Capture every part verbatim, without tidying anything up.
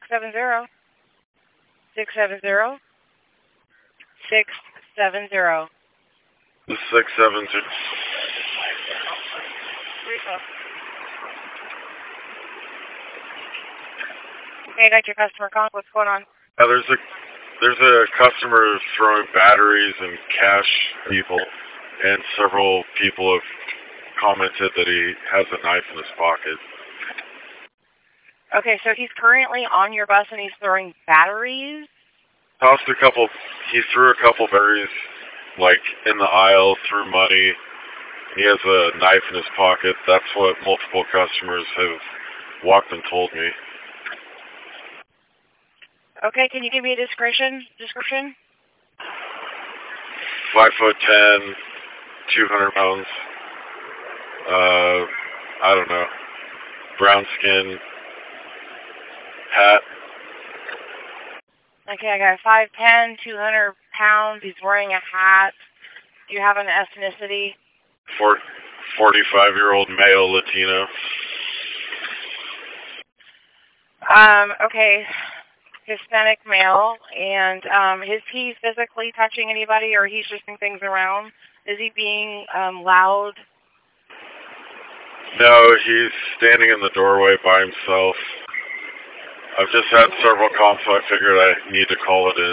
seven zero. six seven zero. six seven zero. six seven zero. Okay, I got your customer call. What's going on? Uh, there's a there's a customer throwing batteries and cash at people, and several people have commented that he has a knife in his pocket. Okay, so he's currently on your bus and he's throwing batteries? Tossed a couple, he threw a couple berries, like, in the aisle, threw money. He has a knife in his pocket. That's what multiple customers have walked and told me. Okay, can you give me a description? Description? Five foot ten, two hundred pounds. Uh, I don't know. Brown skin, hat. Okay, I got five ten, two hundred pounds. He's wearing a hat. Do you have an ethnicity? For, forty-five-year-old male Latino. Um, okay. Hispanic male, and um, is he physically touching anybody, or he's just moving things around? Is he being um, loud? No, he's standing in the doorway by himself. I've just had several calls, so I figured I need to call it in.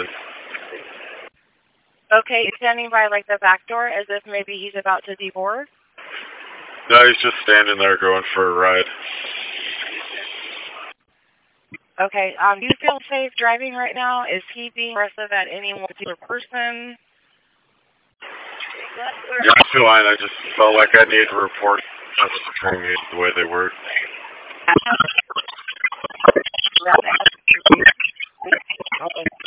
Okay, he's standing by like the back door, as if maybe he's about to deboard? No, he's just standing there going for a ride. Okay, um, do you feel safe driving right now? Is he being aggressive at any one particular person? Yeah, I feel fine. I just felt like I needed to report the way they were. Okay.